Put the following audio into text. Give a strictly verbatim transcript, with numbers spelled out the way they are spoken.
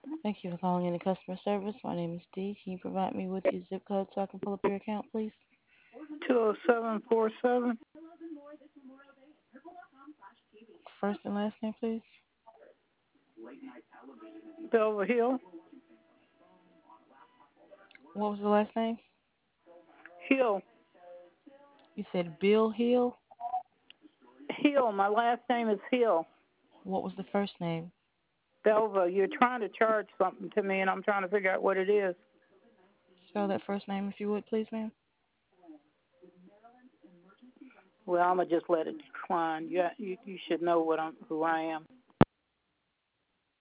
Thank you for calling in the customer service. My name is Dee. Can you provide me with your zip code so I can pull up your account, please? two oh seven four seven. First and last name, please. Belva Hill. What was the last name? Hill. You said Bill Hill. Hill. My last name is Hill. What was the first name? Belva, you're trying to charge something to me, and I'm trying to figure out what it is. Spell that first name if you would, please, ma'am. Well, I'm gonna just let it decline. You, you, you should know what I'm, who I am.